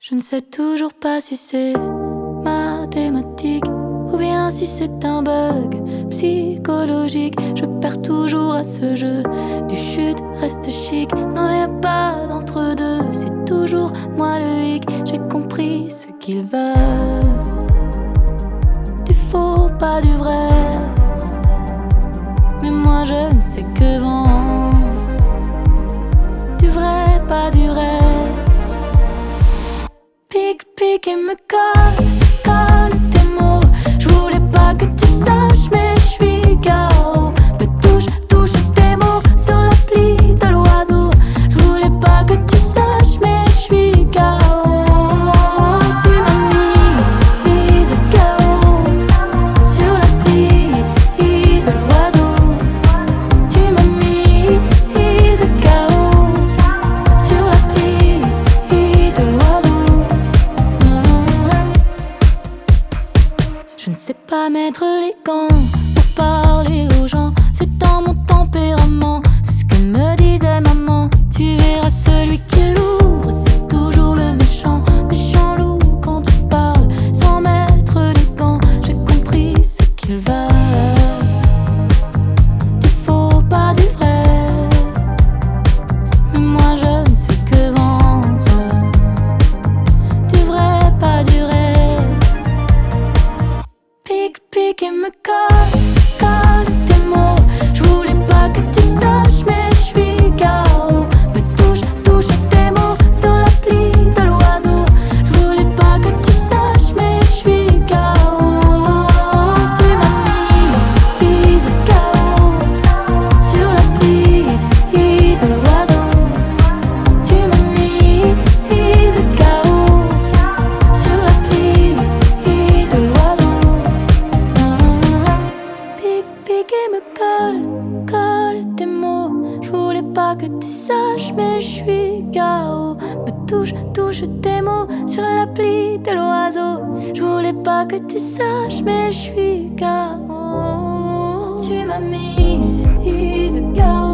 Je ne sais toujours pas si c'est mathématique ou bien si c'est un bug psychologique. Je perds toujours à ce jeu du chute reste chic. Non, y a pas d'entre-deux, c'est toujours moi le hic. J'ai compris ce qu'ils veulent, du faux, pas du vrai. Mais moi je ne sais que vendre, du vrai, pas du rêve. Pique et me colle tes mots. Je voulais pas que tu saches, mais je suis KO. Me touche tes mots sur l'appli de l'oiseau. Je voulais pas que tu saches, mais je suis KO. Tu m'as mis KO sur l'appli de l'oiseau. Tu m'as mis KO sur l'appli de l'oiseau. Je ne sais pas mettre les gants pour parler aux gens. C'est dans mon tempérament, c'est ce que me disait maman. Tu verras celui qui l'ouvre, c'est toujours le méchant. Méchant loup quand tu parles sans mettre les gants. J'ai compris ce qu'ils veulent, du faux, pas du vrai. Mais moi je ne sais que vendre, du vrai, pas du rêve. Pique et me colle tes mots. Je voulais pas que tu saches, mais je suis KO. Me touche tes mots sur l'appli de l'oiseau. Je voulais pas que tu saches, mais je suis KO. Tu m'as mis KO sur l'appli de l'oiseau. Tu m'as mis KO sur l'appli de l'oiseau. Pique et me colle tes mots. Je voulais pas que tu saches, mais je suis KO. Me touche tes mots sur l'appli de l'oiseau. Je voulais pas que tu saches, mais je suis KO. Tu m'as mis KO